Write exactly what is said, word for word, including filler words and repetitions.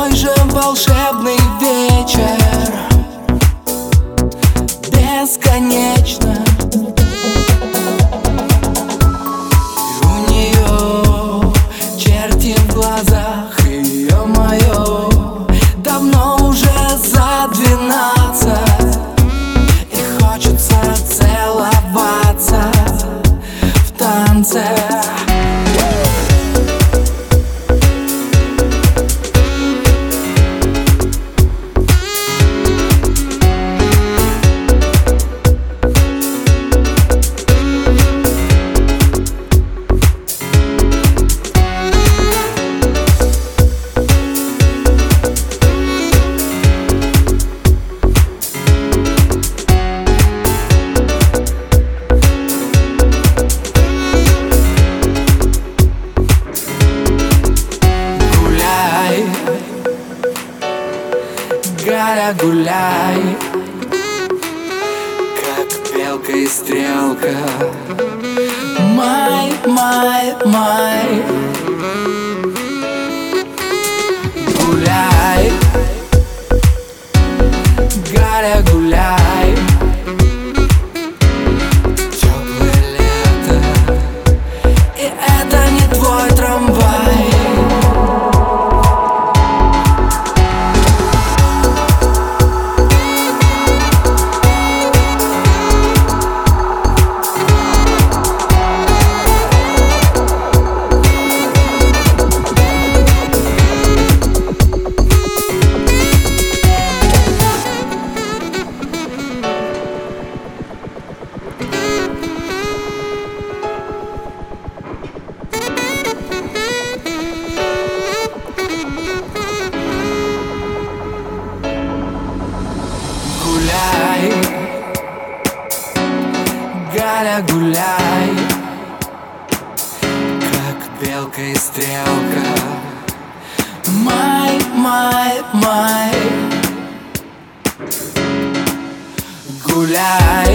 такой же волшебный вечер, бесконечно. И у нее черти в глазах, и ё-моё, давно уже за двенадцать, и хочется целоваться в танце. Галя, гуляй, как белка и стрелка. Май, май, май. Гуляй, Галя, гуляй. Теплое лето, и это не твой трамвай. Гуляй, Галя, гуляй, как белка и стрелка. Май, май, май. Гуляй.